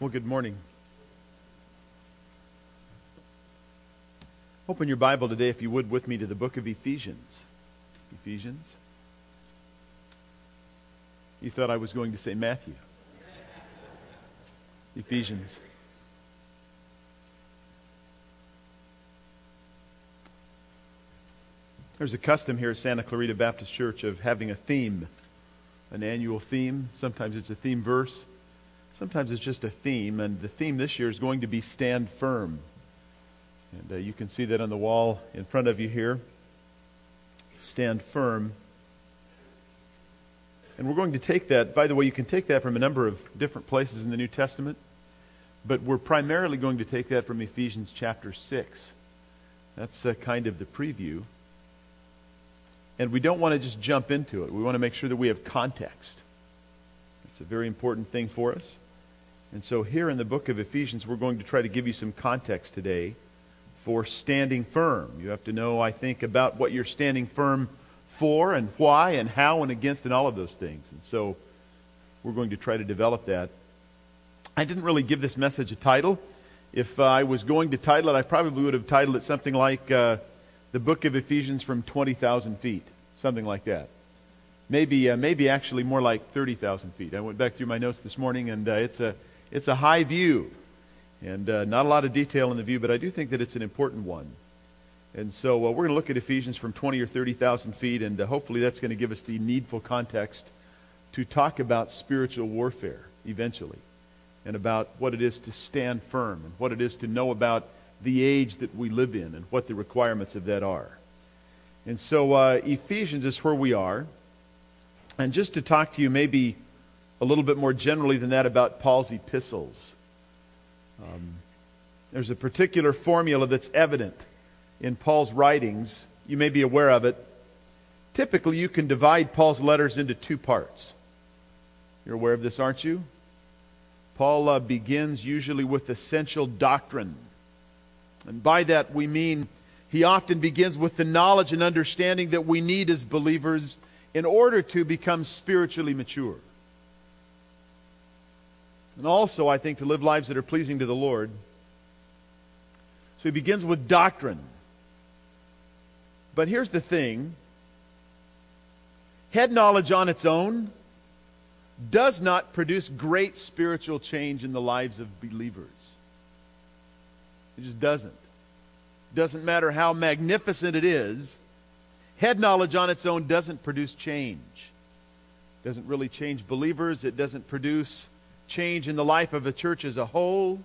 Well, good morning. Open your Bible today, if you would, with me to the book of Ephesians. Ephesians. You thought I was going to say Matthew. Ephesians. There's a custom here at Santa Clarita Baptist Church of having a theme, an annual theme. Sometimes it's a theme verse. Sometimes it's just a theme, and the theme this year is going to be Stand Firm. And you can see that on the wall in front of you here. Stand firm. And we're going to take that, by the way, you can take that from a number of different places in the New Testament, but we're primarily going to take that from Ephesians chapter 6. That's kind of the preview. And we don't want to just jump into it. We want to make sure that we have context. It's a very important thing for us. And so here in the book of Ephesians, we're going to try to give you some context today for standing firm. You have to know, I think, about what you're standing firm for and why and how and against and all of those things. And so we're going to try to develop that. I didn't really give this message a title. If I was going to title it, I probably would have titled it something like the book of Ephesians from 20,000 feet, something like that. Maybe actually more like 30,000 feet. I went back through my notes this morning, and it's a high view, and not a lot of detail in the view, but I do think that it's an important one. And so we're going to look at Ephesians from 20 or 30,000 feet, and hopefully that's going to give us the needful context to talk about spiritual warfare eventually, and about what it is to stand firm, and what it is to know about the age that we live in, and what the requirements of that are. And so Ephesians is where we are. And just to talk to you maybe a little bit more generally than that about Paul's epistles. There's a particular formula that's evident in Paul's writings. You may be aware of it. Typically, you can divide Paul's letters into two parts. You're aware of this, aren't you? Paul begins usually with essential doctrine. And by that we mean he often begins with the knowledge and understanding that we need as believers in order to become spiritually mature. And also, I think, to live lives that are pleasing to the Lord. So he begins with doctrine. But here's the thing. Head knowledge on its own does not produce great spiritual change in the lives of believers. It just doesn't. Doesn't matter how magnificent it is. Head knowledge on its own doesn't produce change. It doesn't really change believers. It doesn't produce change in the life of a church as a whole.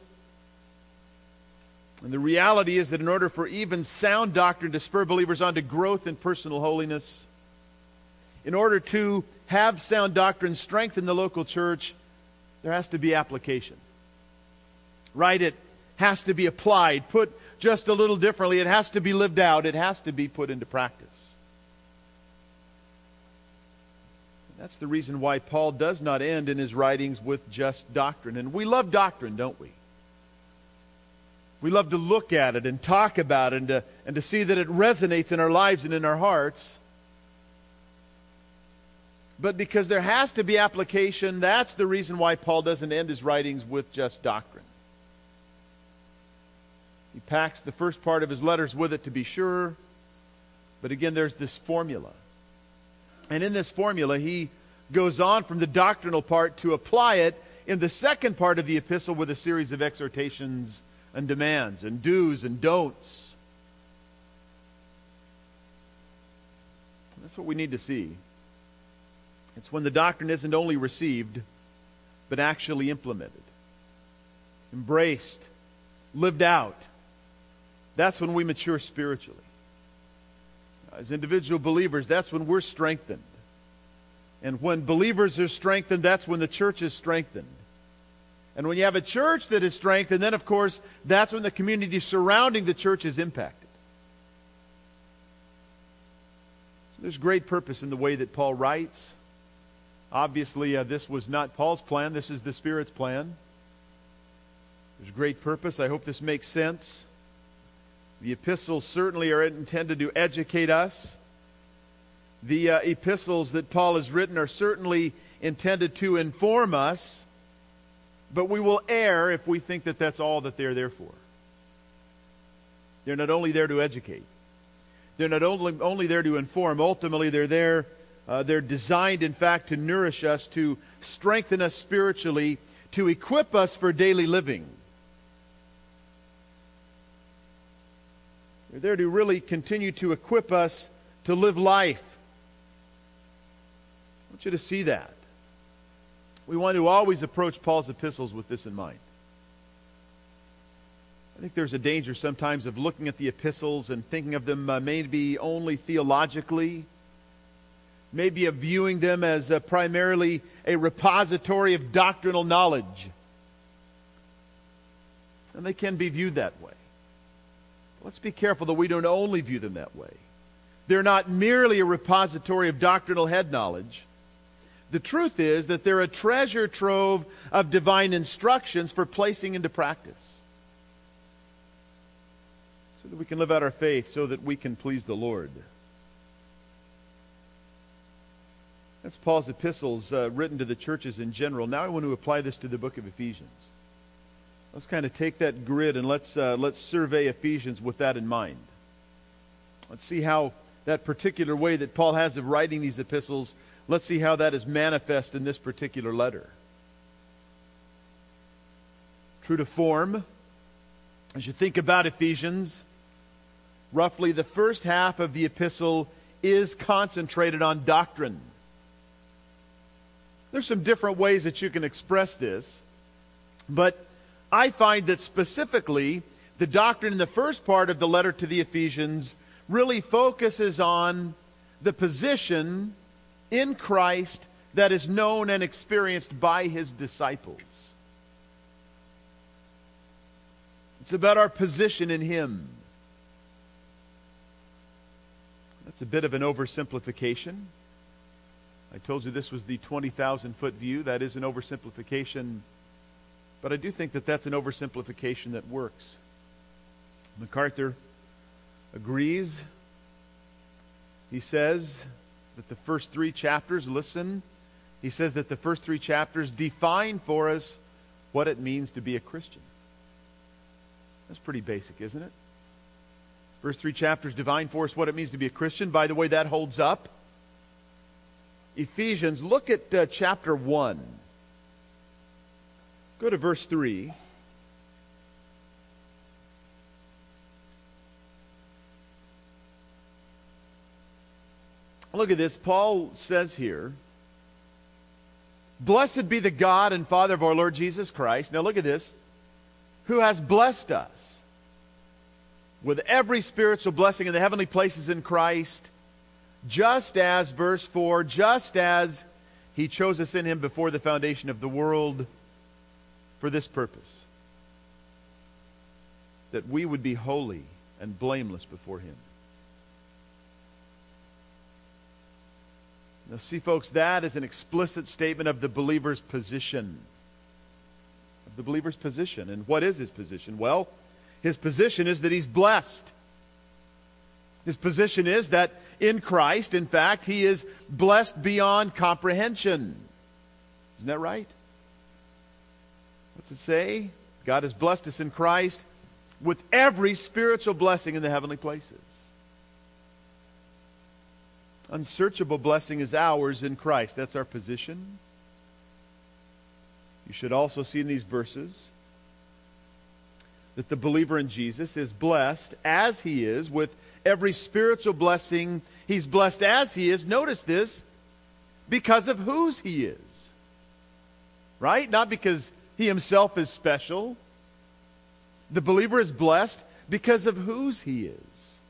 And the reality is that in order for even sound doctrine to spur believers on to growth in personal holiness, in order to have sound doctrine strengthen the local church, there has to be application. Right? It has to be applied, put just a little differently. It has to be lived out. It has to be put into practice. That's the reason why Paul does not end in his writings with just doctrine. And we love doctrine, don't we? We love to look at it and talk about it and to see that it resonates in our lives and in our hearts. But because there has to be application, that's the reason why Paul doesn't end his writings with just doctrine. He packs the first part of his letters with it, to be sure. But again, there's this formula. And in this formula, he goes on from the doctrinal part to apply it in the second part of the epistle with a series of exhortations and demands and do's and don'ts. And that's what we need to see. It's when the doctrine isn't only received, but actually implemented, embraced, lived out. That's when we mature spiritually. As individual believers, that's when we're strengthened. And when believers are strengthened, that's when the church is strengthened. And when you have a church that is strengthened, then of course, that's when the community surrounding the church is impacted. So there's great purpose in the way that Paul writes. Obviously, this was not Paul's plan. This is the Spirit's plan. There's great purpose. I hope this makes sense. The epistles certainly are intended to educate us. The epistles that Paul has written are certainly intended to inform us. But we will err if we think that that's all that they're there for. They're not only there to educate. They're not only there to inform. Ultimately, they're designed, in fact, to nourish us, to strengthen us spiritually, to equip us for daily living. They're there to really continue to equip us to live life. I want you to see that. We want to always approach Paul's epistles with this in mind. I think there's a danger sometimes of looking at the epistles and thinking of them maybe only theologically, maybe of viewing them as primarily a repository of doctrinal knowledge. And they can be viewed that way. Let's be careful that we don't only view them that way. They're not merely a repository of doctrinal head knowledge. The truth is that they're a treasure trove of divine instructions for placing into practice, so that we can live out our faith, so that we can please the Lord. That's Paul's epistles written to the churches in general. Now I want to apply this to the book of Ephesians. Let's kind of take that grid and let's survey Ephesians with that in mind. Let's see how that particular way that Paul has of writing these epistles, let's see how that is manifest in this particular letter. True to form, as you think about Ephesians, roughly the first half of the epistle is concentrated on doctrine. There's some different ways that you can express this, but I find that specifically the doctrine in the first part of the letter to the Ephesians really focuses on the position in Christ that is known and experienced by His disciples. It's about our position in Him. That's a bit of an oversimplification. I told you this was the 20,000-foot view. That is an oversimplification, but I do think that that's an oversimplification that works. MacArthur agrees. He says that the first 3 chapters, listen, he says that the first 3 chapters define for us what it means to be a Christian. That's pretty basic, isn't it? First 3 chapters define for us what it means to be a Christian. By the way, that holds up. Ephesians, look at chapter 1. Go to verse 3. Look at this. Paul says here, "Blessed be the God and Father of our Lord Jesus Christ." Now look at this. "Who has blessed us with every spiritual blessing in the heavenly places in Christ, just as," verse 4, "just as He chose us in Him before the foundation of the world for this purpose, that we would be holy and blameless before Him." Now see, folks, that is an explicit statement of the believer's position. Of the believer's position. And what is his position? Well, his position is that he's blessed. His position is that in Christ, in fact, he is blessed beyond comprehension. Isn't that right? What's it say? God has blessed us in Christ with every spiritual blessing in the heavenly places. Unsearchable blessing is ours in Christ. That's our position. You should also see in these verses that the believer in Jesus is blessed as he is with every spiritual blessing. He's blessed as he is, notice this, because of whose he is. Right? Not because he himself is special. The believer is blessed because of whose he is.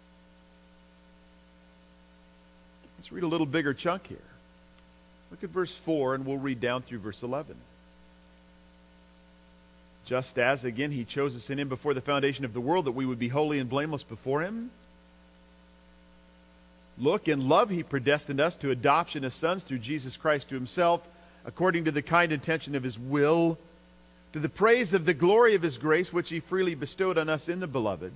Let's read a little bigger chunk here. Look at verse 4 and we'll read down through verse 11. "Just as, again, He chose us in Him before the foundation of the world, that we would be holy and blameless before Him. Look, in love He predestined us to adoption as sons through Jesus Christ to Himself, according to the kind intention of His will, to the praise of the glory of His grace, which He freely bestowed on us in the Beloved."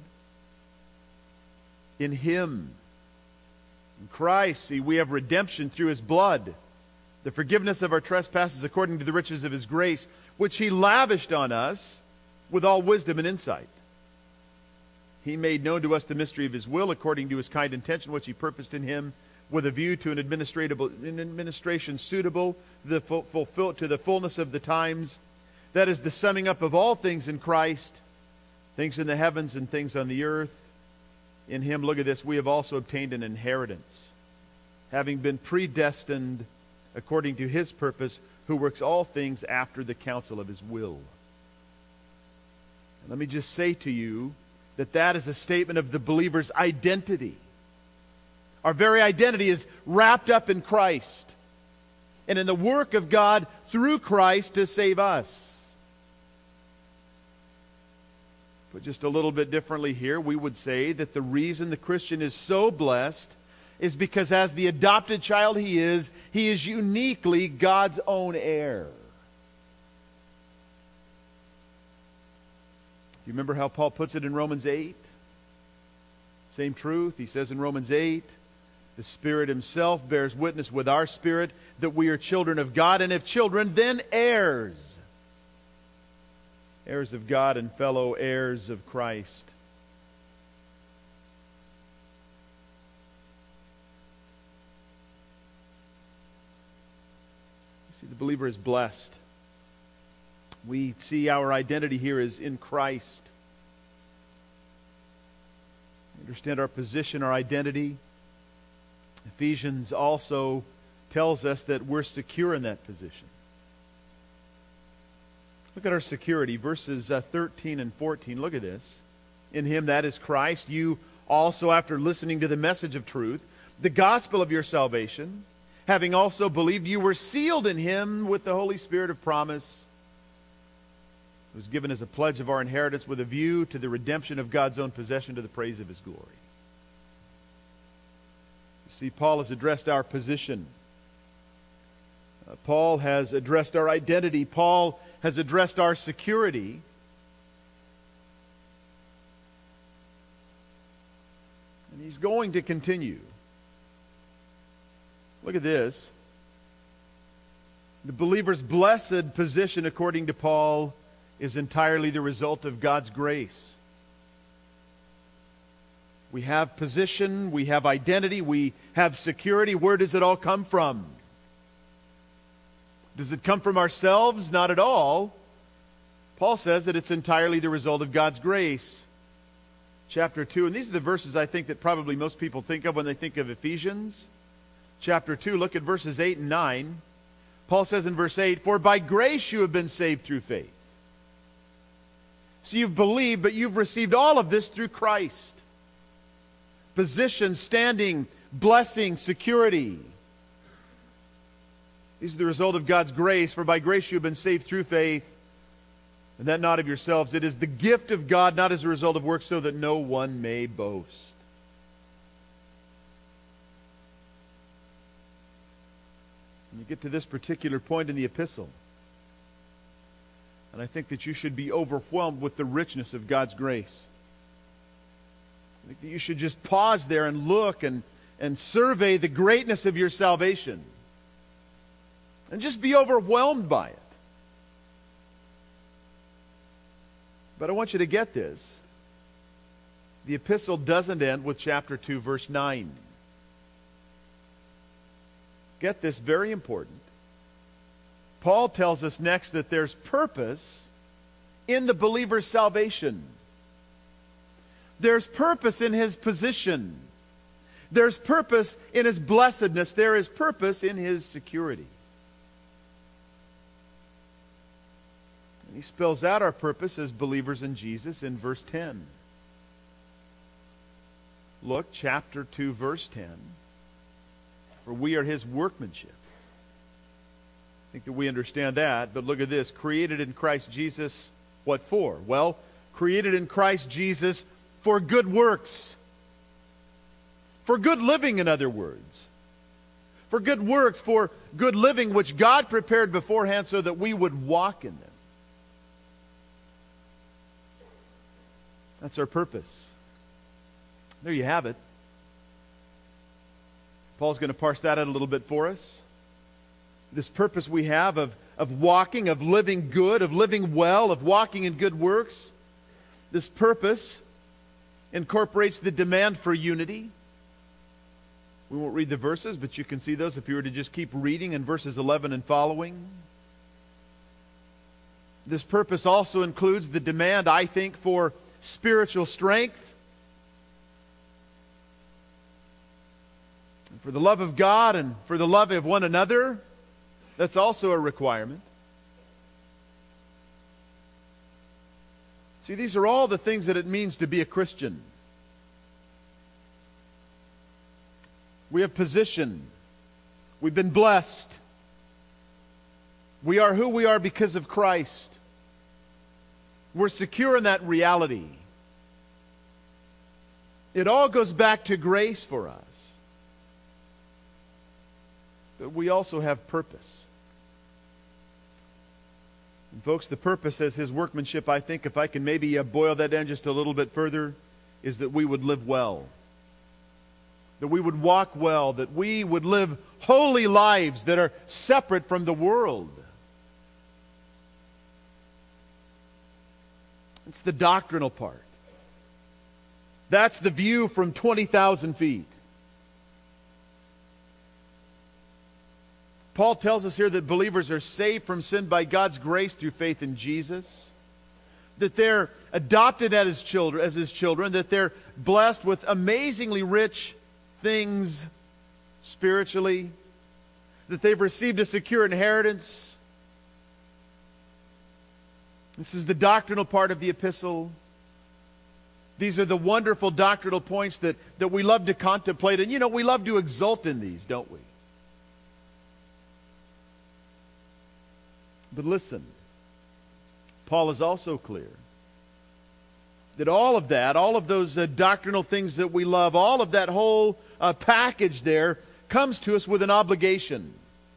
In Him, in Christ, see, we have redemption through His blood, the forgiveness of our trespasses according to the riches of his grace, which he lavished on us with all wisdom and insight. He made known to us the mystery of his will according to his kind intention, which he purposed in him with a view to an administration suitable to the fullness of the times. That is the summing up of all things in Christ, things in the heavens and things on the earth. In him, look at this, we have also obtained an inheritance, having been predestined according to his purpose, who works all things after the counsel of his will. And let me just say to you that that is a statement of the believer's identity. Our very identity is wrapped up in Christ and in the work of God through Christ to save us. But just a little bit differently here, we would say that the reason the Christian is so blessed is because as the adopted child he is uniquely God's own heir. You remember how Paul puts it in Romans 8? Same truth. He says in Romans 8, the Spirit himself bears witness with our spirit that we are children of God, and if children, then heirs. Heirs of God and fellow heirs of Christ. You see, the believer is blessed. We see our identity here is in Christ. We understand our position, our identity. Ephesians also tells us that we're secure in that position. Look at our security, verses 13 and 14. Look at this. In him, that is Christ, you also, after listening to the message of truth, the gospel of your salvation, having also believed, you were sealed in him with the Holy Spirit of promise. It was given as a pledge of our inheritance with a view to the redemption of God's own possession to the praise of his glory. You see, Paul has addressed our position. Paul has addressed our identity. Paul has addressed our security. And he's going to continue. Look at this. The believer's blessed position, according to Paul, is entirely the result of God's grace. We have position, we have identity, we have security. Where does it all come from? Does it come from ourselves? Not at all. Paul says that it's entirely the result of God's grace. Chapter 2, and these are the verses I think that probably most people think of when they think of Ephesians. Chapter 2, look at verses 8 and 9. Paul says in verse 8, "For by grace you have been saved through faith." So you've believed, but you've received all of this through Christ. Position, standing, blessing, security. These are the result of God's grace. For by grace you have been saved through faith, and that not of yourselves. It is the gift of God, not as a result of works, so that no one may boast. When you get to this particular point in the epistle, and I think that you should be overwhelmed with the richness of God's grace. I think that you should just pause there and look and survey the greatness of your salvation. And just be overwhelmed by it. But I want you to get this. The epistle doesn't end with chapter 2, verse 9. Get this, very important. Paul tells us next that there's purpose in the believer's salvation. There's purpose in his position. There's purpose in his blessedness. There is purpose in his security. And he spells out our purpose as believers in Jesus in verse 10. Look, chapter 2, verse 10. For we are his workmanship. I think that we understand that, but look at this. Created in Christ Jesus, what for? Well, created in Christ Jesus for good works. For good living, in other words. For good works, for good living, which God prepared beforehand so that we would walk in them. That's our purpose. There you have it. Paul's going to parse that out a little bit for us. this purpose we have of walking, of living good, of living well, of walking in good works, this purpose incorporates the demand for unity. We won't read the verses, but you can see those if you were to just keep reading in verses 11 and following. This purpose also includes the demand, I think, for spiritual strength, and for the love of God and for the love of one another. That's also a requirement. See, these are all the things that it means to be a Christian. We have position. We've been blessed. We are who we are because of Christ. We're secure in that reality. It all goes back to grace for us. But we also have purpose. And folks, the purpose as His workmanship, I think, if I can maybe boil that down just a little bit further, is that we would live well. That we would walk well. That we would live holy lives that are separate from the world. It's the doctrinal part. That's the view from 20,000 feet. Paul tells us here that believers are saved from sin by God's grace through faith in Jesus. That they're adopted as His children. That they're blessed with amazingly rich things spiritually. That they've received a secure inheritance. This is the doctrinal part of the epistle. These are the wonderful doctrinal points that we love to contemplate. And we love to exult in these, don't we? But listen, Paul is also clear that all of that, all of those doctrinal things that we love, all of that whole package there comes to us with an obligation.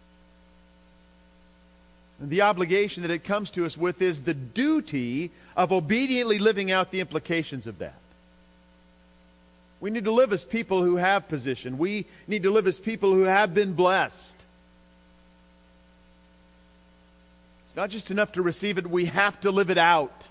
And the obligation that it comes to us with is the duty of obediently living out the implications of that. We need to live as people who have position. We need to live as people who have been blessed. It's not just enough to receive it, we have to live it out.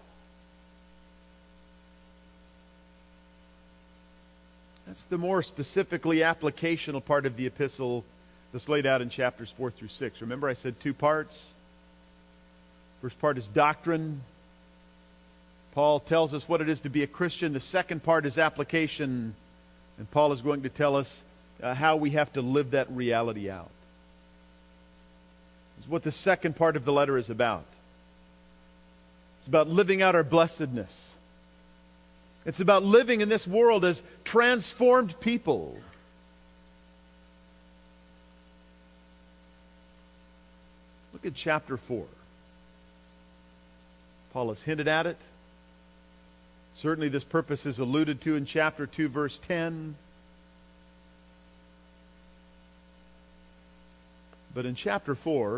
That's the more specifically applicational part of the epistle that's laid out in chapters 4 through 6. Remember I said 2 parts? First part is doctrine. Paul tells us what it is to be a Christian. The second part is application. And Paul is going to tell us how we have to live that reality out. It's what the second part of the letter is about. It's about living out our blessedness. It's about living in this world as transformed people. Look at chapter 4. Paul has hinted at it. Certainly this purpose is alluded to in chapter 2, verse 10. But in chapter 4,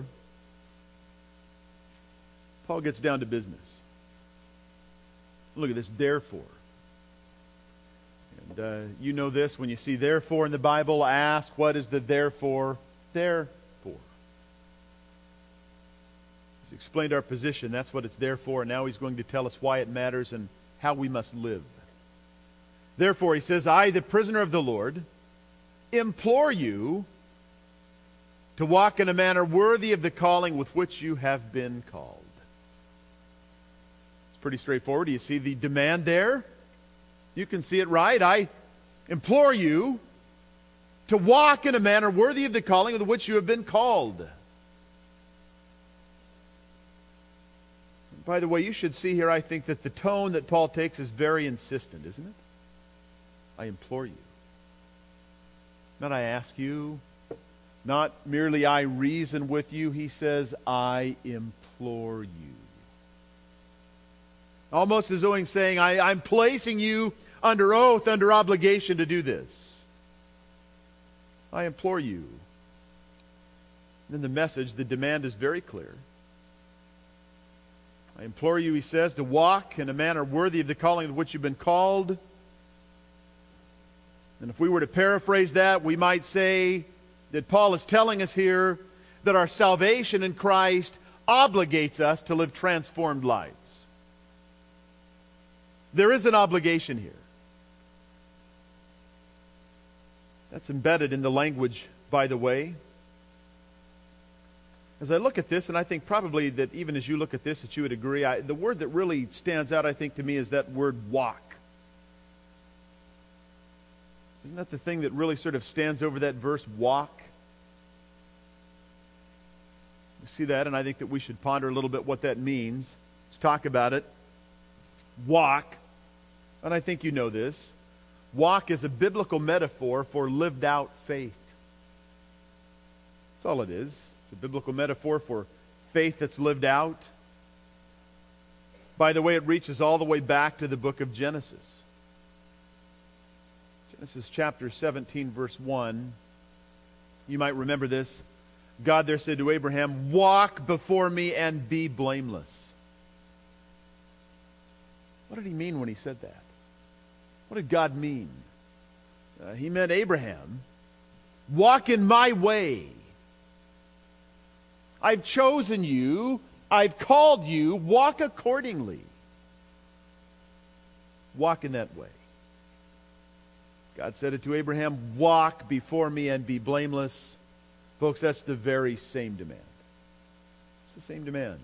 Paul gets down to business. Look at this, therefore. And you know this, when you see therefore in the Bible, ask, what is the therefore? Therefore. He's explained our position. That's what it's there for. And now he's going to tell us why it matters and how we must live. Therefore, he says, I, the prisoner of the Lord, implore you to walk in a manner worthy of the calling with which you have been called. It's pretty straightforward. Do you see the demand there? You can see it right. I implore you to walk in a manner worthy of the calling with which you have been called. By the way, you should see here, I think, that the tone that Paul takes is very insistent, isn't it? I implore you. Not I ask you. Not merely I reason with you. He says, I implore you. Almost as though he's saying, I'm placing you under oath, under obligation to do this. I implore you. Then the message, the demand is very clear. I implore you, he says, to walk in a manner worthy of the calling of which you've been called. And if we were to paraphrase that, we might say that Paul is telling us here that our salvation in Christ obligates us to live transformed lives. There is an obligation here. That's embedded in the language, by the way. As I look at this, and I think probably that even as you look at this, that you would agree, the word that really stands out, I think, to me is that word walk. Isn't that the thing that really sort of stands over that verse, walk? We see that, and I think that we should ponder a little bit what that means. Let's talk about it. Walk, and I think you know this. Walk is a biblical metaphor for lived out faith. That's all it is. It's a biblical metaphor for faith that's lived out. By the way, it reaches all the way back to the book of Genesis. Genesis chapter 17, verse 1. You might remember this. God there said to Abraham, "Walk before me and be blameless." What did he mean when he said that? What did God mean? He meant, Abraham, walk in my way. I've chosen you. I've called you. Walk accordingly. Walk in that way. God said it to Abraham, walk before me and be blameless. Folks, that's the very same demand. It's the same demand.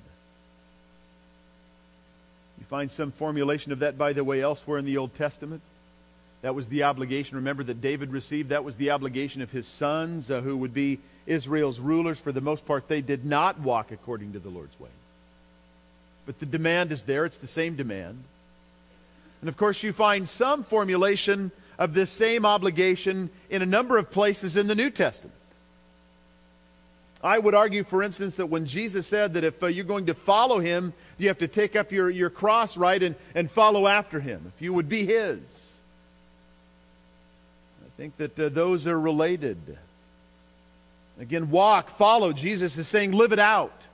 You find some formulation of that, by the way, elsewhere in the Old Testament. That was the obligation, remember, that David received. That was the obligation of his sons, who would be Israel's rulers. For the most part, they did not walk according to the Lord's ways. But the demand is there. It's the same demand. And of course, you find some formulation of this same obligation in a number of places in the New Testament. I would argue, for instance, that when Jesus said that if you're going to follow Him, you have to take up your cross, right, and follow after Him, if you would be His. I think that those are related. Again, walk, follow. Jesus is saying, live it out.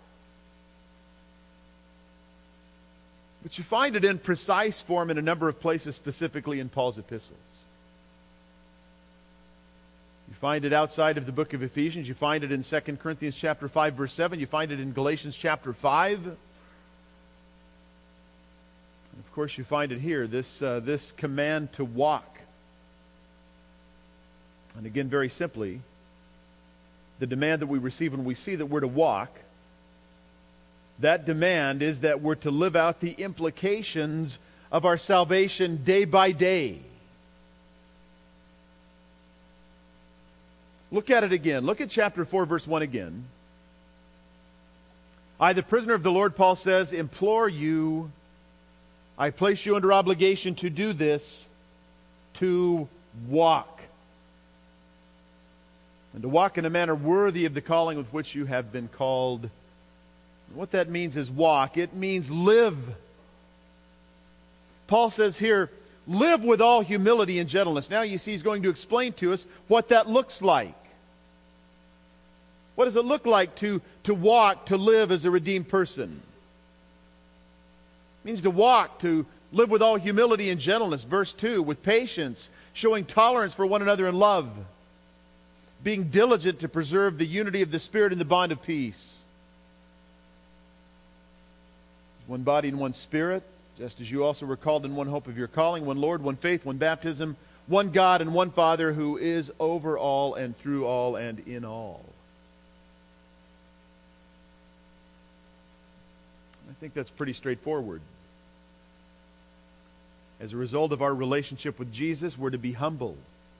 But you find it in precise form in a number of places, specifically in Paul's epistles. You find it outside of the book of Ephesians. You find it in 2 Corinthians chapter 5, verse 7. You find it in Galatians chapter 5. And of course, you find it here, this command to walk. And again, very simply, the demand that we receive when we see that we're to walk, that demand is that we're to live out the implications of our salvation day by day. Look at it again. Look at chapter 4, verse 1 again. I, the prisoner of the Lord, Paul says, implore you, I place you under obligation to do this, to walk. And to walk in a manner worthy of the calling with which you have been called. And what that means is walk. It means live. Paul says here, live with all humility and gentleness. Now you see he's going to explain to us what that looks like. What does it look like to walk, to live as a redeemed person? It means to walk, to live with all humility and gentleness. Verse 2, with patience, showing tolerance for one another in love, being diligent to preserve the unity of the Spirit in the bond of peace. One body and one Spirit, just as you also were called in one hope of your calling, one Lord, one faith, one baptism, one God and one Father, who is over all and through all and in all. I think that's pretty straightforward. As a result of our relationship with Jesus, we're to be humble.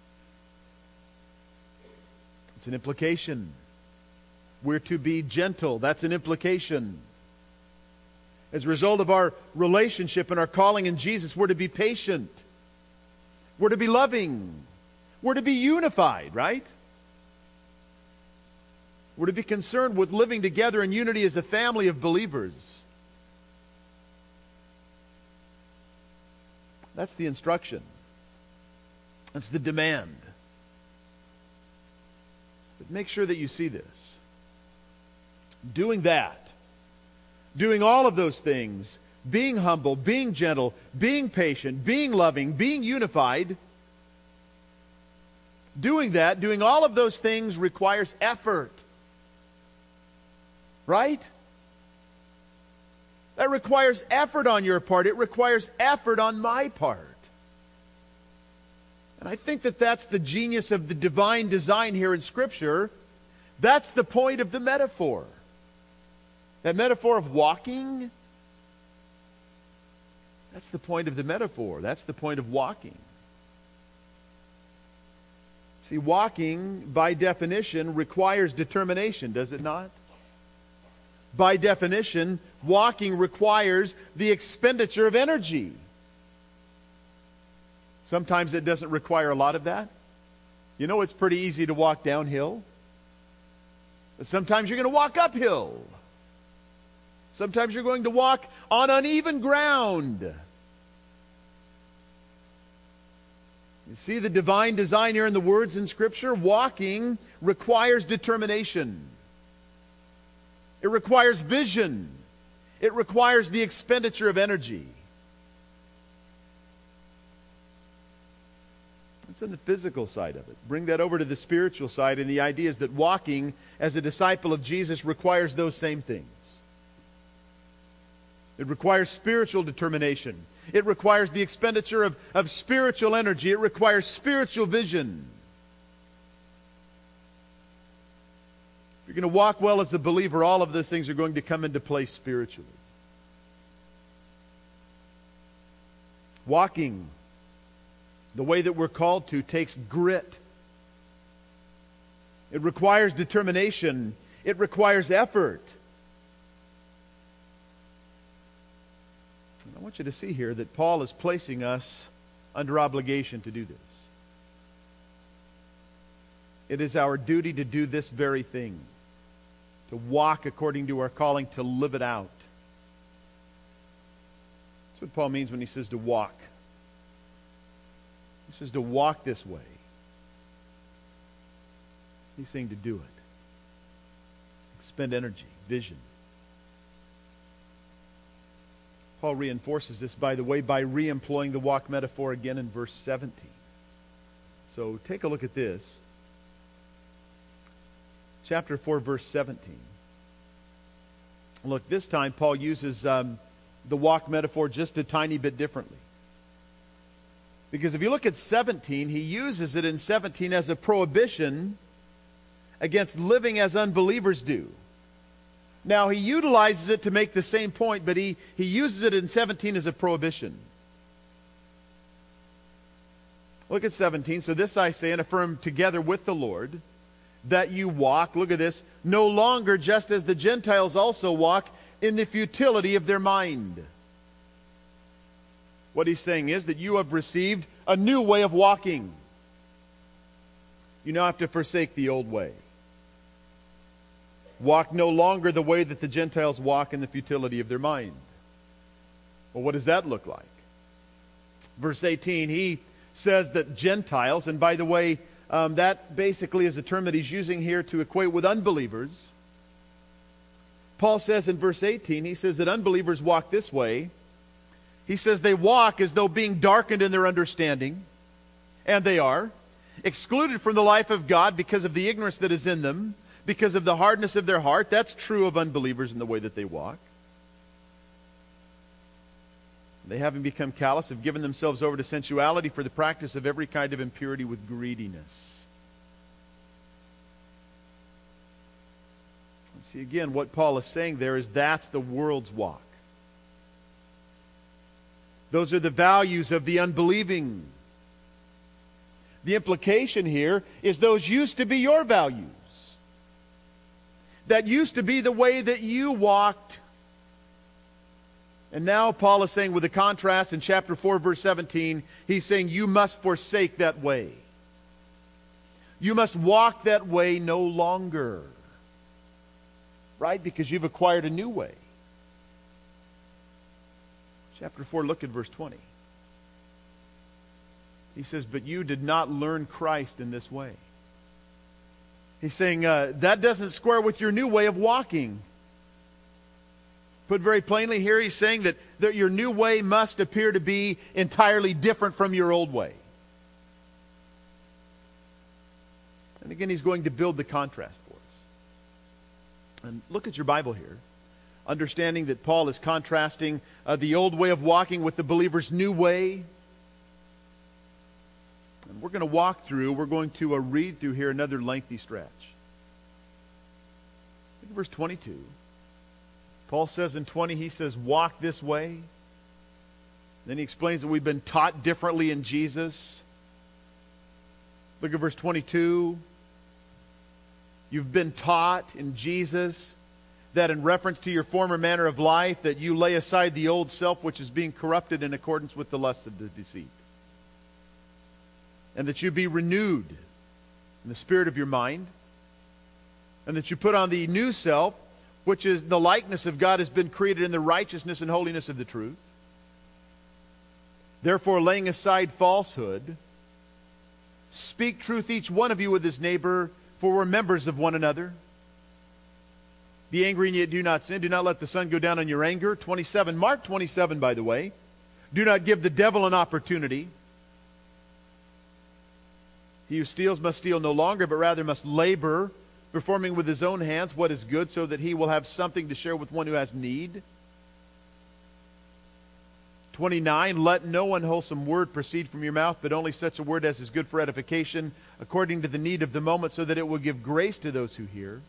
It's an implication. We're to be gentle. That's an implication. As a result of our relationship and our calling in Jesus, we're to be patient. We're to be loving. We're to be unified, right? We're to be concerned with living together in unity as a family of believers. That's the instruction. That's the demand. But make sure that you see this. Doing that, doing all of those things, being humble, being gentle, being patient, being loving, being unified, doing that, doing all of those things requires effort. Right? That requires effort on your part. It requires effort on my part. And I think that that's the genius of the divine design here in Scripture. That's the point of the metaphor. That metaphor of walking, that's the point of the metaphor. That's the point of walking. See, walking, by definition, requires determination, does it not? By definition, walking requires the expenditure of energy. Sometimes it doesn't require a lot of that. You know, it's pretty easy to walk downhill. But sometimes you're going to walk uphill. Sometimes you're going to walk on uneven ground. You see the divine design here in the words in Scripture? Walking requires determination. It requires vision. It requires the expenditure of energy. That's in the physical side of it. Bring that over to the spiritual side, and the idea is that walking as a disciple of Jesus requires those same things. It requires spiritual determination. It requires the expenditure of spiritual energy. It requires spiritual vision. If you're going to walk well as a believer, all of those things are going to come into place spiritually. Walking the way that we're called to takes grit. It requires determination. It requires effort. And I want you to see here that Paul is placing us under obligation to do this. It is our duty to do this very thing, to walk according to our calling, to live it out. That's what Paul means when he says to walk. He says to walk this way. He's saying to do it. Expend energy, vision. Paul reinforces this, by the way, by re-employing the walk metaphor again in verse 17. So take a look at this. Chapter 4, verse 17. Look, this time Paul uses the walk metaphor just a tiny bit differently. Because if you look at 17, he uses it in 17 as a prohibition against living as unbelievers do. Now, he utilizes it to make the same point, but he uses it in 17 as a prohibition. Look at 17. So this I say and affirm together with the Lord, that you walk, look at this, no longer just as the Gentiles also walk in the futility of their mind. What he's saying is that you have received a new way of walking. You now have to forsake the old way. Walk no longer the way that the Gentiles walk in the futility of their mind. Well, what does that look like? Verse 18, he says that Gentiles, and by the way, that basically is a term that he's using here to equate with unbelievers. Paul says in verse 18, he says that unbelievers walk this way. He says they walk as though being darkened in their understanding, and they are, excluded from the life of God because of the ignorance that is in them, because of the hardness of their heart. That's true of unbelievers in the way that they walk. They, having become callous, have given themselves over to sensuality for the practice of every kind of impurity with greediness. And see, again, what Paul is saying there is that's the world's walk. Those are the values of the unbelieving. The implication here is those used to be your values. That used to be the way that you walked. And now Paul is saying with a contrast in chapter 4, verse 17, he's saying you must forsake that way. You must walk that way no longer. Right? Because you've acquired a new way. Chapter 4, look at verse 20. He says, but you did not learn Christ in this way. He's saying that doesn't square with your new way of walking. Put very plainly here, he's saying that your new way must appear to be entirely different from your old way. And again, he's going to build the contrast for us. And look at your Bible here, understanding that Paul is contrasting the old way of walking with the believer's new way. And we're going to read through here another lengthy stretch. Look at verse 22. Paul says in 20, he says, walk this way. Then he explains that we've been taught differently in Jesus. Look at verse 22. You've been taught in Jesus that in reference to your former manner of life, that you lay aside the old self which is being corrupted in accordance with the lust of the deceit. And that you be renewed in the spirit of your mind. And that you put on the new self, which is the likeness of God, has been created in the righteousness and holiness of the truth. Therefore, laying aside falsehood, speak truth each one of you with his neighbor, for we're members of one another. Be angry and yet do not sin. Do not let the sun go down on your anger. 27. Mark 27, by the way. Do not give the devil an opportunity. He who steals must steal no longer, but rather must labor, performing with his own hands what is good, so that he will have something to share with one who has need. 29, let no unwholesome word proceed from your mouth, but only such a word as is good for edification, according to the need of the moment, so that it will give grace to those who hear.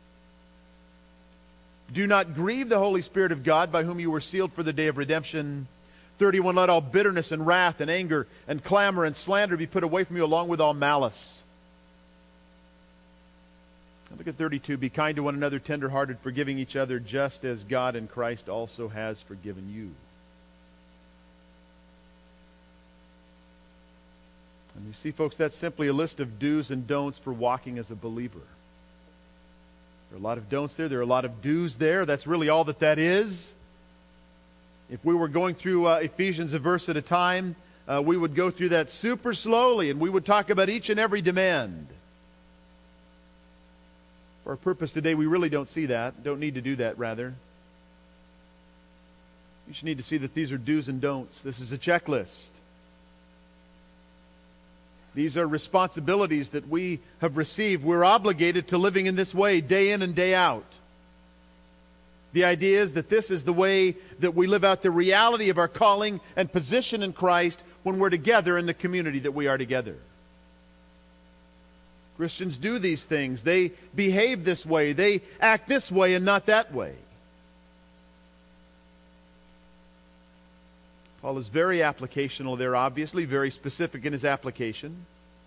Do not grieve the Holy Spirit of God, by whom you were sealed for the day of redemption. 31, let all bitterness and wrath and anger and clamor and slander be put away from you, along with all malice. Look at 32, be kind to one another, tender-hearted, forgiving each other, just as God in Christ also has forgiven you. And you see, folks, that's simply a list of do's and don'ts for walking as a believer. There are a lot of don'ts there. There are a lot of do's there. That's really all that is. If we were going through Ephesians a verse at a time, we would go through that super slowly, and we would talk about each and every demand. For our purpose today, we really don't see that. Don't need to do that, rather. You should need to see that these are do's and don'ts. This is a checklist. These are responsibilities that we have received. We're obligated to living in this way, day in and day out. The idea is that this is the way that we live out the reality of our calling and position in Christ when we're together in the community that we are together. Christians do these things. They behave this way. They act this way and not that way. Paul is very applicational there, obviously, very specific in his application.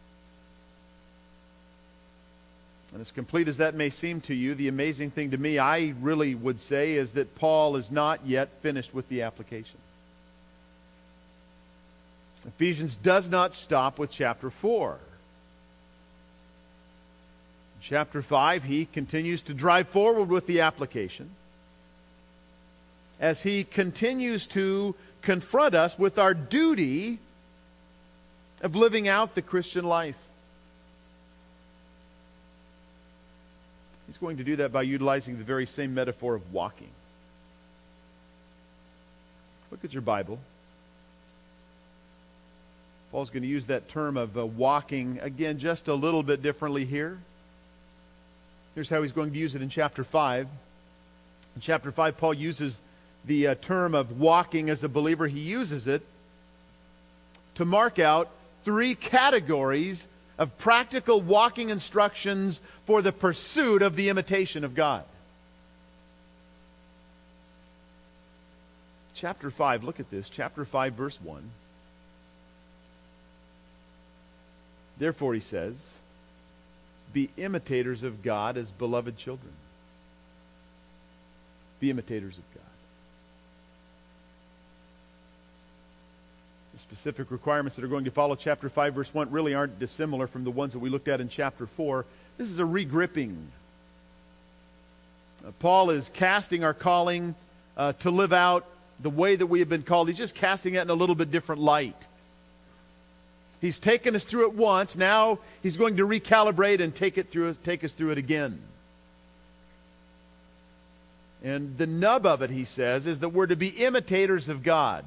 And as complete as that may seem to you, the amazing thing to me, I really would say, is that Paul is not yet finished with the application. Ephesians does not stop with chapter 4. In chapter 5, he continues to drive forward with the application as he continues to confront us with our duty of living out the Christian life. He's going to do that by utilizing the very same metaphor of walking. Look at your Bible. Paul's going to use that term of walking, again, just a little bit differently here. Here's how he's going to use it in chapter 5. In chapter 5, Paul uses the term of walking as a believer. He uses it to mark out 3 categories of practical walking instructions for the pursuit of the imitation of God. Chapter 5, look at this. Chapter 5, verse 1. Therefore, he says, be imitators of God as beloved children. Be imitators of God. The specific requirements that are going to follow chapter 5, verse 1 really aren't dissimilar from the ones that we looked at in chapter 4. This is a regripping. Paul is casting our calling to live out the way that we have been called. He's just casting it in a little bit different light. He's taken us through it once. Now he's going to recalibrate and take us through it again. And the nub of it, he says, is that we're to be imitators of God.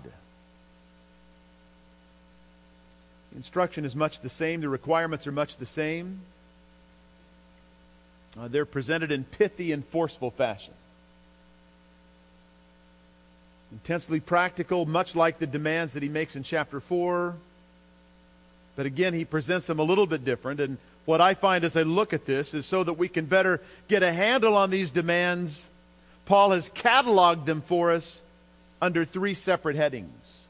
The instruction is much the same. The requirements are much the same. They're presented in pithy and forceful fashion. Intensely practical, much like the demands that he makes in chapter 4. But again, he presents them a little bit different. And what I find as I look at this is so that we can better get a handle on these demands, Paul has cataloged them for us under 3 separate headings.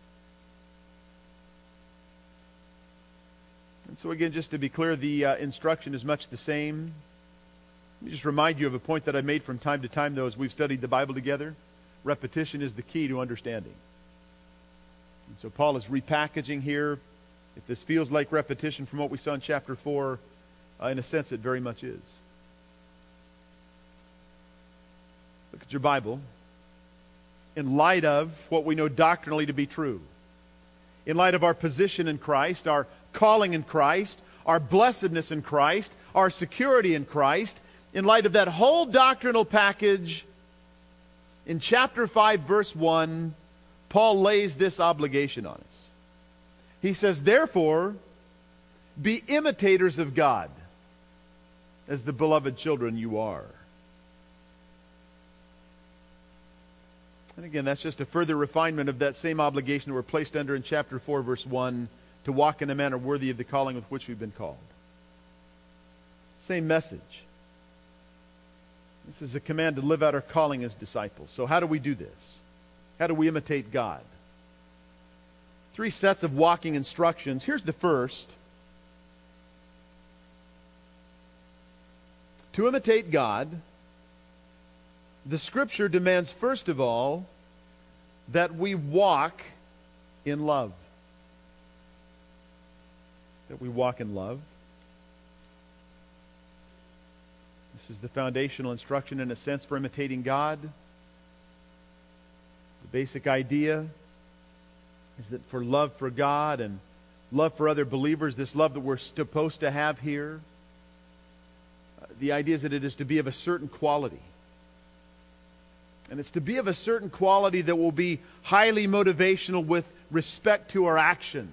And so again, just to be clear, the instruction is much the same. Let me just remind you of a point that I made from time to time, though, as we've studied the Bible together. Repetition is the key to understanding. And so Paul is repackaging here. If this feels like repetition from what we saw in chapter 4, in a sense it very much is. Look at your Bible. In light of what we know doctrinally to be true, in light of our position in Christ, our calling in Christ, our blessedness in Christ, our security in Christ, in light of that whole doctrinal package, in chapter 5, verse 1, Paul lays this obligation on us. He says, therefore, be imitators of God, as the beloved children you are. And again, that's just a further refinement of that same obligation that we're placed under in chapter 4, verse 1, to walk in a manner worthy of the calling with which we've been called. Same message. This is a command to live out our calling as disciples. So how do we do this? How do we imitate God? 3 sets of walking instructions. Here's the first. To imitate God, the Scripture demands, first of all, that we walk in love. That we walk in love. This is the foundational instruction, in a sense, for imitating God. The basic idea is that for love for God and love for other believers, this love that we're supposed to have here, the idea is that it is to be of a certain quality. And it's to be of a certain quality that will be highly motivational with respect to our actions.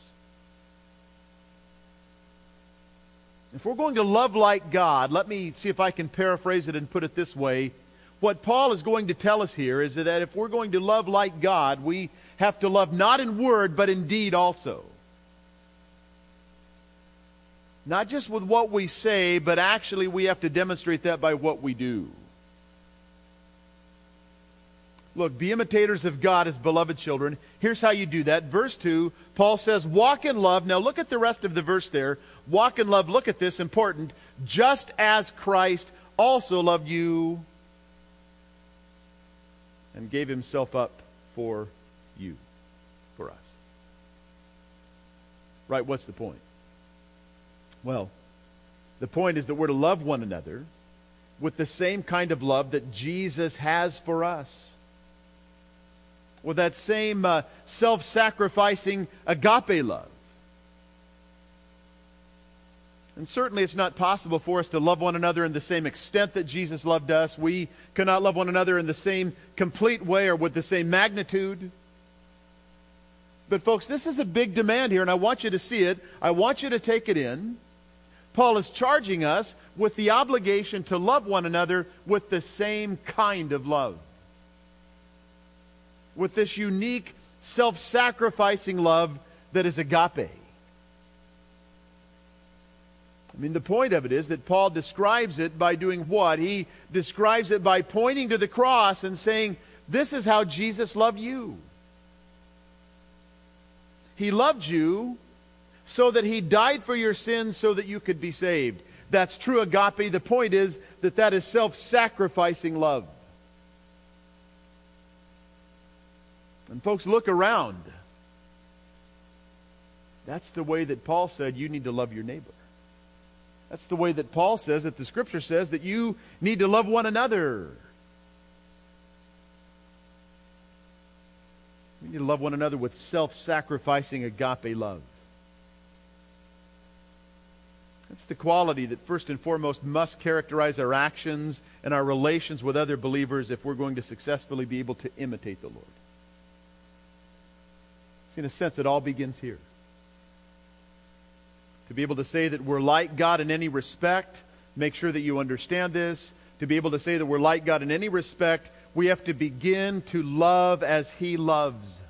If we're going to love like God, let me see if I can paraphrase it and put it this way. What Paul is going to tell us here is that if we're going to love like God, we have to love not in word, but in deed also. Not just with what we say, but actually we have to demonstrate that by what we do. Look, be imitators of God as beloved children. Here's how you do that. Verse 2, Paul says, walk in love. Now look at the rest of the verse there. Walk in love. Look at this, important. Just as Christ also loved you and gave himself up for you, for us. Right, what's the point? Well, the point is that we're to love one another with the same kind of love that Jesus has for us. With that same self-sacrificing agape love. And certainly it's not possible for us to love one another in the same extent that Jesus loved us. We cannot love one another in the same complete way or with the same magnitude. But folks, this is a big demand here, and I want you to see it. I want you to take it in. Paul is charging us with the obligation to love one another with the same kind of love. With this unique, self-sacrificing love that is agape. I mean, the point of it is that Paul describes it by doing what? He describes it by pointing to the cross and saying, this is how Jesus loved you. He loved you so that he died for your sins so that you could be saved. That's true agape. The point is that that is self-sacrificing love. And folks, look around. That's the way that Paul said you need to love your neighbor. That's the way that Paul says, that the Scripture says, that you need to love one another. We need to love one another with self-sacrificing agape love. That's the quality that first and foremost must characterize our actions and our relations with other believers if we're going to successfully be able to imitate the Lord. In a sense, it all begins here. To be able to say that we're like God in any respect, make sure that you understand this. To be able to say that we're like God in any respect, we have to begin to love as He loves.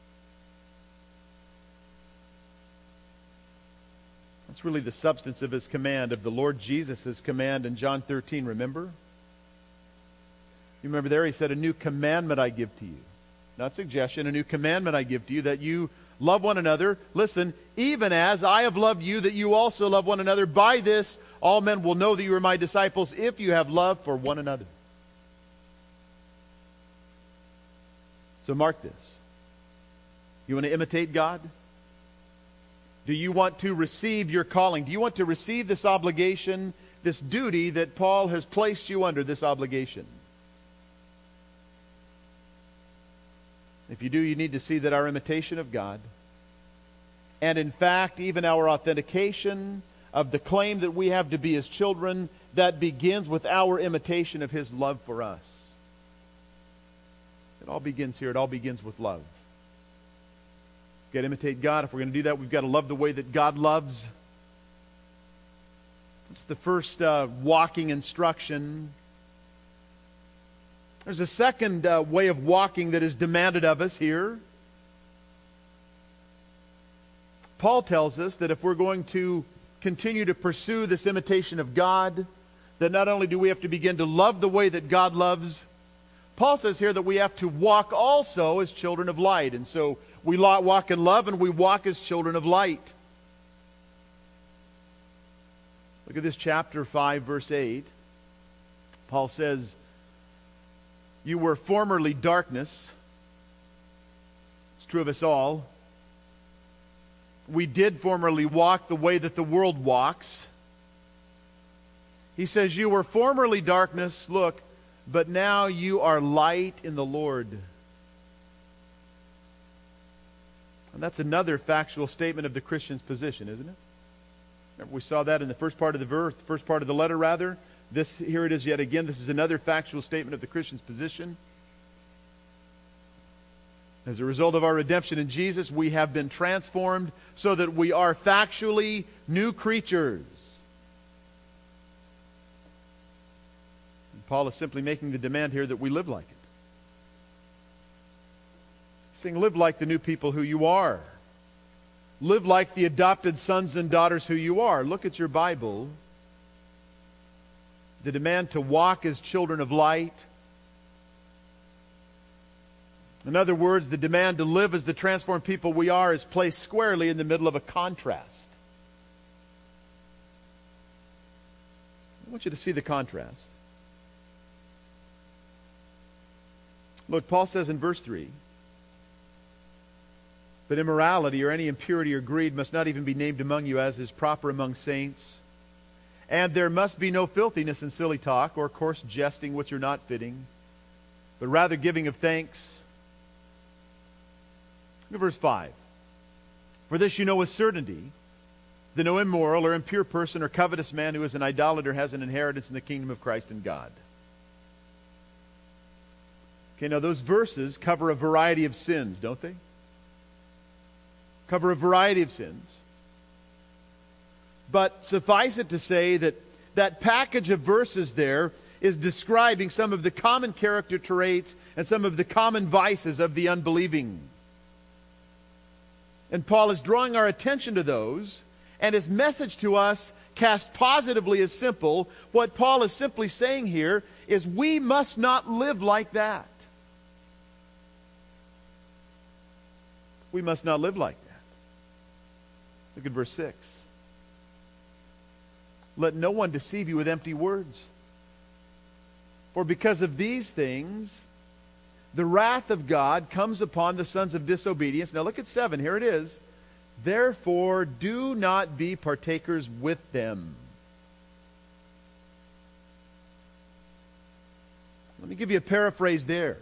That's really the substance of His command, of the Lord Jesus' command in John 13, remember? You remember there He said, "A new commandment I give to you." Not suggestion, a new commandment I give to you, that you love one another. Listen, even as I have loved you, that you also love one another. By this, all men will know that you are my disciples, if you have love for one another. So mark this. You want to imitate God? Do you want to receive your calling? Do you want to receive this obligation, this duty that Paul has placed you under, this obligation? If you do, you need to see that our imitation of God, and in fact, even our authentication of the claim that we have to be His children, that begins with our imitation of His love for us. It all begins here. It all begins with love. We've got to imitate God. If we're going to do that, we've got to love the way that God loves. It's the first walking instruction. There's a second way of walking that is demanded of us here. Paul tells us that if we're going to continue to pursue this imitation of God, that not only do we have to begin to love the way that God loves, Paul says here that we have to walk also as children of light. And so we walk in love and we walk as children of light. Look at this chapter 5, verse 8. Paul says, "You were formerly darkness." It's true of us all. We did formerly walk the way that the world walks. He says, "You were formerly darkness, look, but now you are light in the Lord." And that's another factual statement of the Christian's position, isn't it? Remember, we saw that in the first part of the verse, first part of the letter, rather. Here it is yet again. This is another factual statement of the Christian's position. As a result of our redemption in Jesus, we have been transformed so that we are factually new creatures. And Paul is simply making the demand here that we live like it. He's saying, live like the new people who you are. Live like the adopted sons and daughters who you are. Look at your Bible. The demand to walk as children of light. In other words, the demand to live as the transformed people we are is placed squarely in the middle of a contrast. I want you to see the contrast. Look, Paul says in verse 3, "But immorality or any impurity or greed must not even be named among you, as is proper among saints. And there must be no filthiness in silly talk or coarse jesting, which are not fitting, but rather giving of thanks." Look at verse 5. "For this you know with certainty, that no immoral or impure person or covetous man who is an idolater has an inheritance in the kingdom of Christ and God." Okay, now those verses cover a variety of sins, don't they? Cover a variety of sins. But suffice it to say that that package of verses there is describing some of the common character traits and some of the common vices of the unbelieving. And Paul is drawing our attention to those, and his message to us, cast positively, is simple. What Paul is simply saying here is we must not live like that. We must not live like that. Look at verse 6. "Let no one deceive you with empty words. For because of these things, the wrath of God comes upon the sons of disobedience." Now look at 7. Here it is. "Therefore, do not be partakers with them." Let me give you a paraphrase there.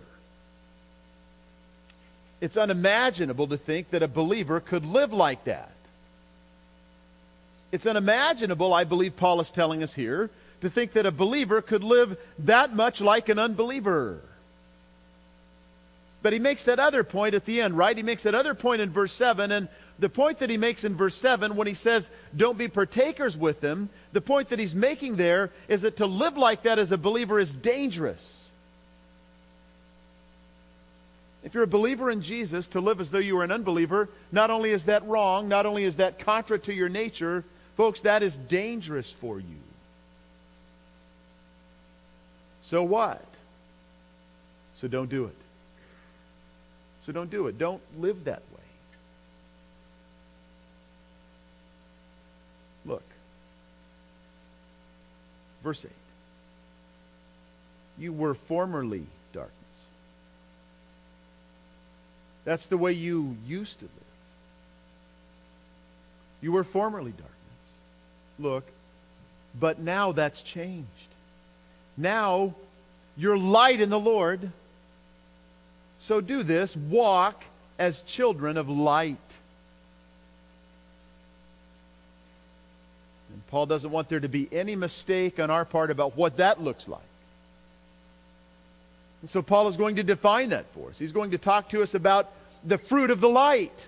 It's unimaginable to think that a believer could live like that. It's unimaginable, I believe Paul is telling us here, to think that a believer could live that much like an unbeliever. But he makes that other point at the end, right? He makes that other point in verse 7, and the point that he makes in verse 7 when he says, don't be partakers with them, the point that he's making there is that to live like that as a believer is dangerous. If you're a believer in Jesus, to live as though you were an unbeliever, not only is that wrong, not only is that contra to your nature, folks, that is dangerous for you. So what? So don't do it. So don't do it. Don't live that way. Look. Verse 8. You were formerly darkness. That's the way you used to live. You were formerly darkness. Look, but now that's changed. Now you're light in the Lord. So do this, walk as children of light. And Paul doesn't want there to be any mistake on our part about what that looks like. And so Paul is going to define that for us. He's going to talk to us about the fruit of the light.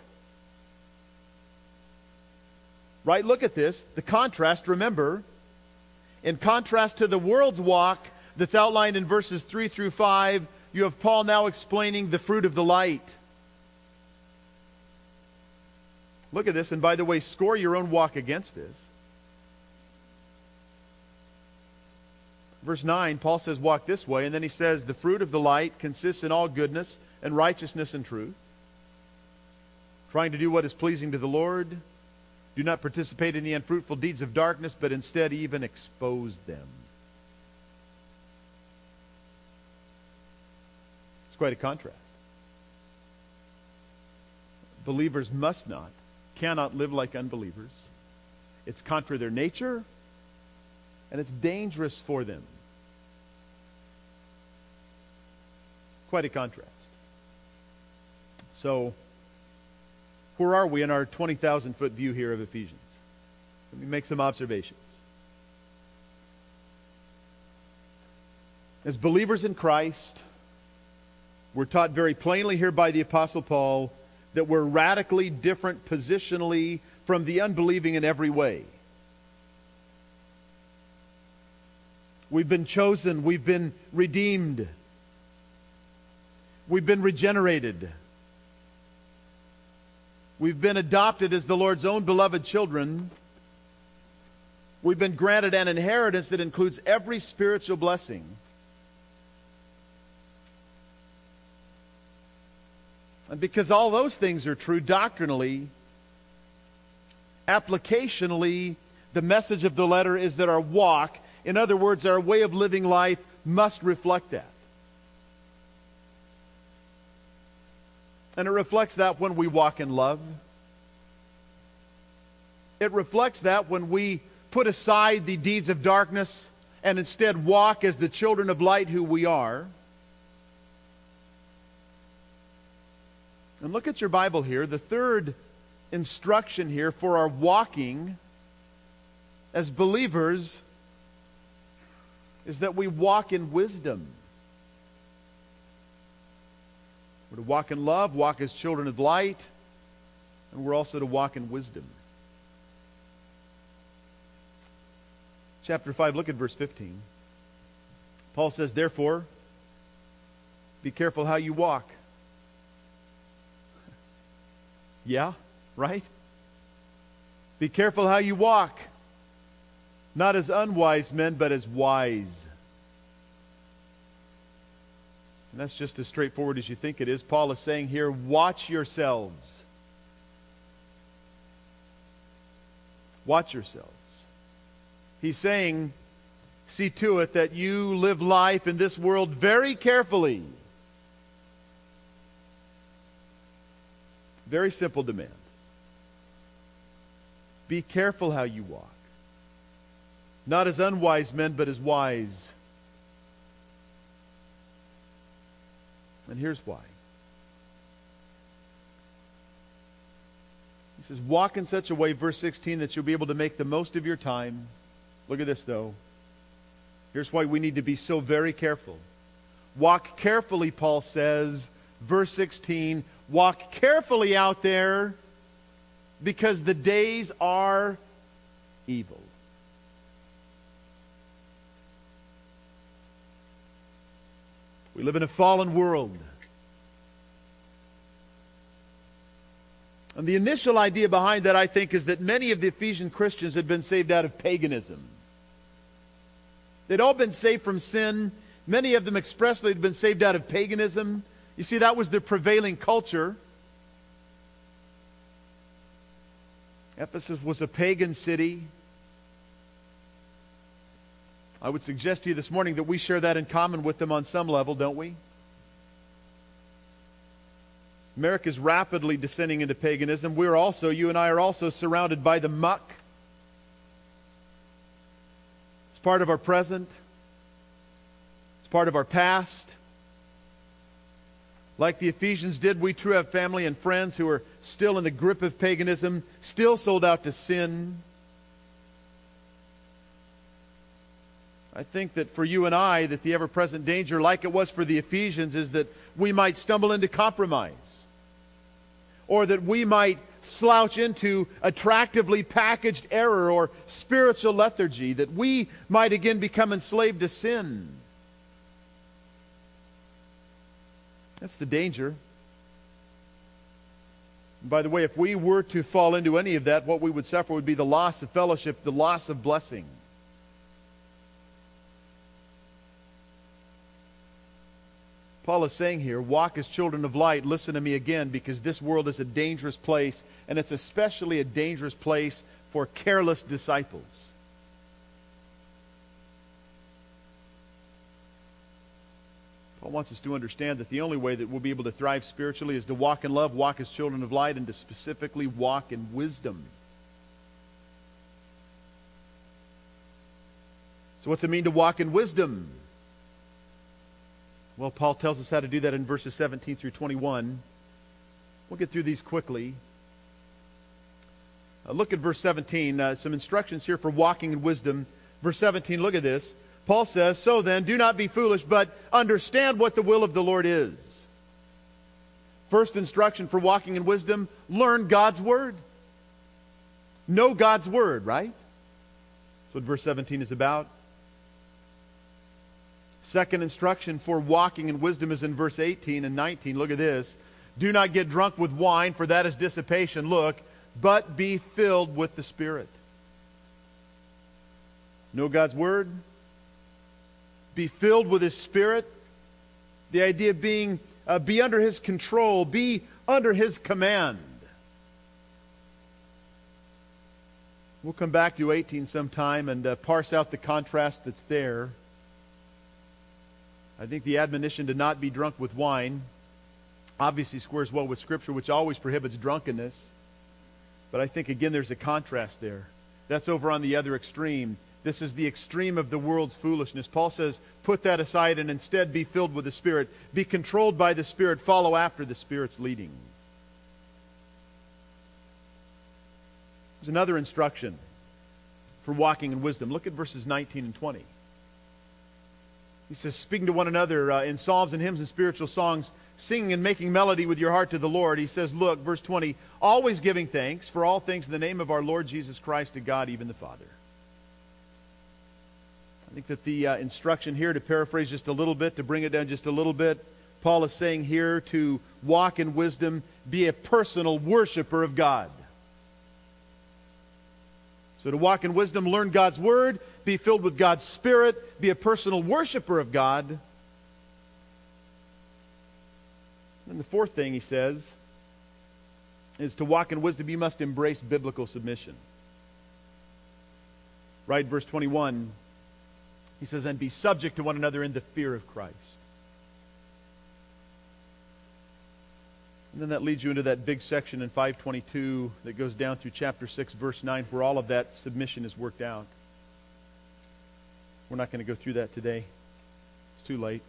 Right? Look at this. The contrast, remember, in contrast to the world's walk that's outlined in verses 3 through 5, you have Paul now explaining the fruit of the light. Look at this, and by the way, score your own walk against this. Verse 9, Paul says, walk this way, and then he says, the fruit of the light consists in all goodness and righteousness and truth, trying to do what is pleasing to the Lord. Do not participate in the unfruitful deeds of darkness, but instead even expose them. It's quite a contrast. Believers cannot live like unbelievers. It's contra their nature, and it's dangerous for them. Quite a contrast. So, where are we in our 20,000-foot view here of Ephesians? Let me make some observations. As believers in Christ, we're taught very plainly here by the Apostle Paul that we're radically different positionally from the unbelieving in every way. We've been chosen. We've been redeemed. We've been regenerated. We've been adopted as the Lord's own beloved children. We've been granted an inheritance that includes every spiritual blessing. And because all those things are true doctrinally, applicationally, the message of the letter is that our walk, in other words, our way of living life, must reflect that. And it reflects that when we walk in love. It reflects that when we put aside the deeds of darkness and instead walk as the children of light who we are. And look at your Bible here. The third instruction here for our walking as believers is that we walk in wisdom. We're to walk in love, walk as children of light, and we're also to walk in wisdom. Chapter 5, look at verse 15. Paul says, therefore, be careful how you walk. Yeah, right? Be careful how you walk. Not as unwise men, but as wise. And that's just as straightforward as you think it is. Paul is saying here, watch yourselves. Watch yourselves. He's saying, see to it that you live life in this world very carefully. Very simple demand. Be careful how you walk. Not as unwise men, but as wise. And here's why. He says, walk in such a way, verse 16, that you'll be able to make the most of your time. Look at this, though. Here's why we need to be so very careful. Walk carefully, Paul says, Verse 16, walk carefully out there because the days are evil. We live in a fallen world. And the initial idea behind that, I think, is that many of the Ephesian Christians had been saved out of paganism. They'd all been saved from sin. Many of them expressly had been saved out of paganism. You see, that was the prevailing culture. Ephesus was a pagan city. I would suggest to you this morning that we share that in common with them on some level, don't we? America is rapidly descending into paganism. You and I are also surrounded by the muck. It's part of our present. It's part of our past. Like the Ephesians did, we too have family and friends who are still in the grip of paganism, still sold out to sin. I think that for you and I, that the ever-present danger, like it was for the Ephesians, is that we might stumble into compromise. Or that we might slouch into attractively packaged error or spiritual lethargy. That we might again become enslaved to sin. That's the danger. And by the way, if we were to fall into any of that, what we would suffer would be the loss of fellowship, the loss of blessing. Paul is saying here, walk as children of light. Listen to me again, because this world is a dangerous place, and it's especially a dangerous place for careless disciples. Paul wants us to understand that the only way that we'll be able to thrive spiritually is to walk in love, walk as children of light, and to specifically walk in wisdom. So what's it mean to walk in wisdom? Well, Paul tells us how to do that in verses 17 through 21. We'll get through these quickly. Look at verse 17. Some instructions here for walking in wisdom. Verse 17, look at this. Paul says, so then, do not be foolish, but understand what the will of the Lord is. First instruction for walking in wisdom, learn God's Word. Know God's Word, right? That's what verse 17 is about. Second instruction for walking in wisdom is in verse 18 and 19. Look at this. Do not get drunk with wine, for that is dissipation. Look, but be filled with the Spirit. Know God's Word. Be filled with His Spirit. The idea being, be under His control. Be under His command. We'll come back to 18 sometime and parse out the contrast that's there. I think the admonition to not be drunk with wine obviously squares well with Scripture, which always prohibits drunkenness. But I think, again, there's a contrast there. That's over on the other extreme. This is the extreme of the world's foolishness. Paul says, put that aside and instead be filled with the Spirit. Be controlled by the Spirit. Follow after the Spirit's leading. There's another instruction for walking in wisdom. Look at verses 19 and 20. He says, speaking to one another in psalms and hymns and spiritual songs, singing and making melody with your heart to the Lord. He says, look, verse 20, always giving thanks for all things in the name of our Lord Jesus Christ to God, even the Father. I think that the instruction here, to paraphrase just a little bit, to bring it down just a little bit, Paul is saying here to walk in wisdom, be a personal worshiper of God. So to walk in wisdom, learn God's Word, be filled with God's Spirit, be a personal worshiper of God. And the fourth thing he says is to walk in wisdom, you must embrace biblical submission. Right, verse 21, he says, and be subject to one another in the fear of Christ. And then that leads you into that big section in 522 that goes down through chapter 6, verse 9, where all of that submission is worked out. We're not going to go through that today. It's too late.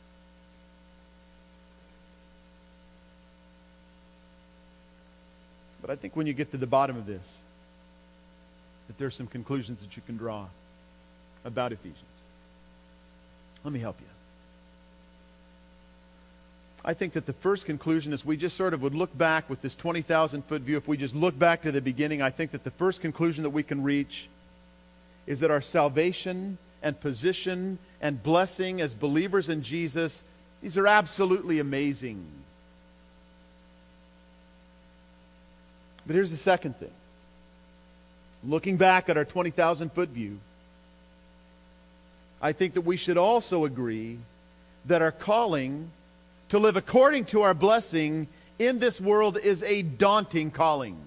But I think when you get to the bottom of this, that there's some conclusions that you can draw about Ephesians. Let me help you. I think that the first conclusion is we just sort of would look back with this 20,000-foot view. If we just look back to the beginning, I think that the first conclusion that we can reach is that our salvation and position and blessing as believers in Jesus, these are absolutely amazing. But here's the second thing. Looking back at our 20,000-foot view, I think that we should also agree that our calling to live according to our blessing in this world is a daunting calling.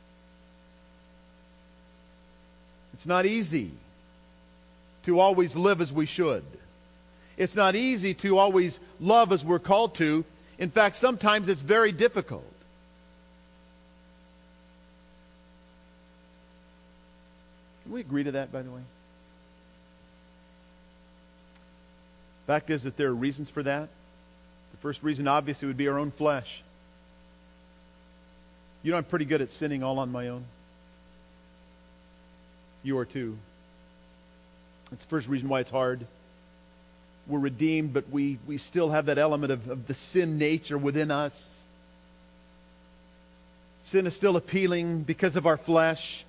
It's not easy to always live as we should. It's not easy to always love as we're called to. In fact, sometimes it's very difficult. Can we agree to that, by the way? Fact is that there are reasons for that. The first reason, obviously, would be our own flesh. You know, I'm pretty good at sinning all on my own. You are too. That's the first reason why it's hard. We're redeemed, but we still have that element of the sin nature within us. Sin is still appealing because of our flesh.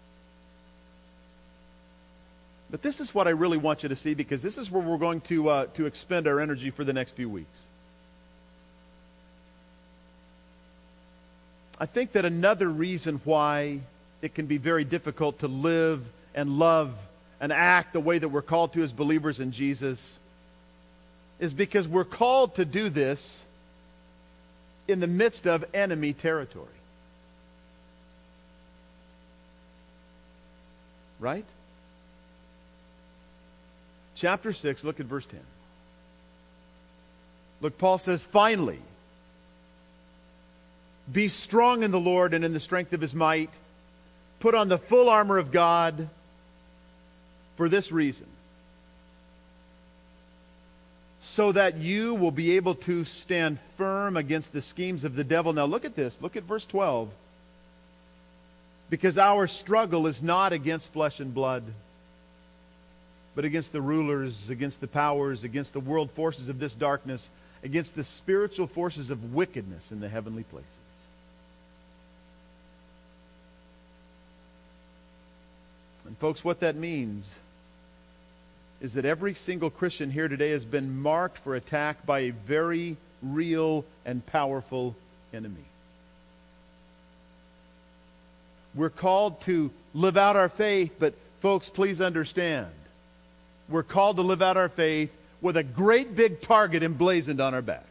But this is what I really want you to see, because this is where we're going to expend our energy for the next few weeks. I think that another reason why it can be very difficult to live and love and act the way that we're called to as believers in Jesus is because we're called to do this in the midst of enemy territory. Right? Chapter 6, look at verse 10. Look, Paul says, finally, be strong in the Lord and in the strength of His might. Put on the full armor of God for this reason, so that you will be able to stand firm against the schemes of the devil. Now look at this. Look at verse 12. Because our struggle is not against flesh and blood, but against the rulers, against the powers, against the world forces of this darkness, against the spiritual forces of wickedness in the heavenly places. And folks, what that means is that every single Christian here today has been marked for attack by a very real and powerful enemy. We're called to live out our faith, but folks, please understand, we're called to live out our faith with a great big target emblazoned on our back.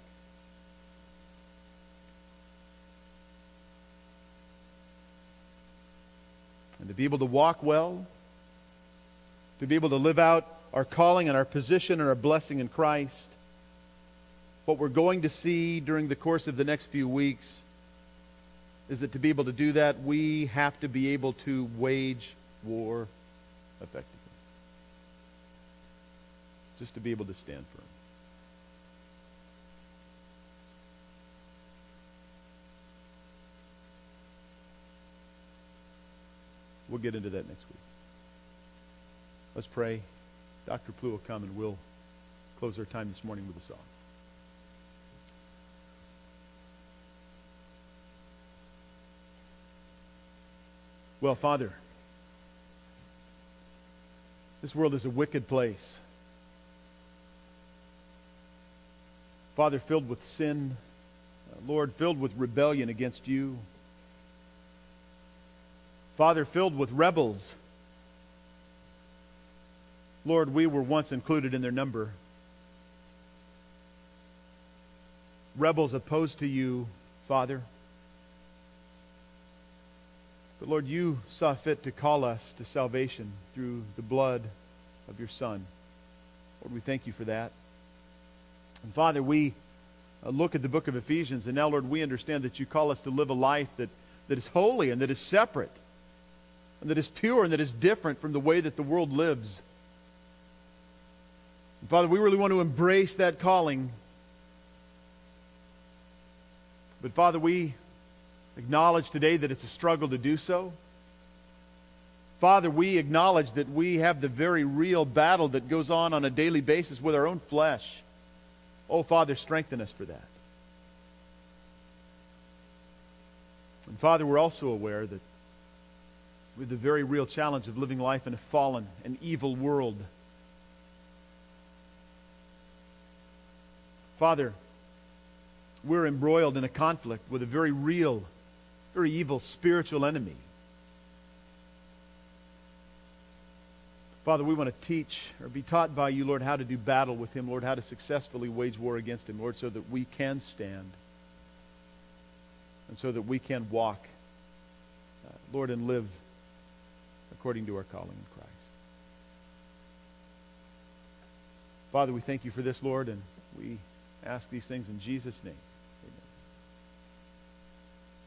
And to be able to walk well, to be able to live out our calling and our position and our blessing in Christ, what we're going to see during the course of the next few weeks is that to be able to do that, we have to be able to wage war effectively. Just to be able to stand firm. We'll get into that next week. Let's pray. Dr. Plu will come and we'll close our time this morning with a song. Well, Father, this world is a wicked place. Father, filled with sin. Lord, filled with rebellion against you. Father, filled with rebels. Lord, we were once included in their number. Rebels opposed to you, Father. But Lord, you saw fit to call us to salvation through the blood of your Son. Lord, we thank you for that. And Father, we look at the book of Ephesians, and now, Lord, we understand that you call us to live a life that is holy and that is separate and that is pure and that is different from the way that the world lives. And Father, we really want to embrace that calling. But Father, we acknowledge today that it's a struggle to do so. Father, we acknowledge that we have the very real battle that goes on a daily basis with our own flesh. Oh, Father, strengthen us for that. And Father, we're also aware that with the very real challenge of living life in a fallen and evil world, Father, we're embroiled in a conflict with a very real, very evil spiritual enemy. Father, we want to teach or be taught by you, Lord, how to do battle with him, Lord, how to successfully wage war against him, Lord, so that we can stand and so that we can walk, Lord, and live according to our calling in Christ. Father, we thank you for this, Lord, and we ask these things in Jesus' name.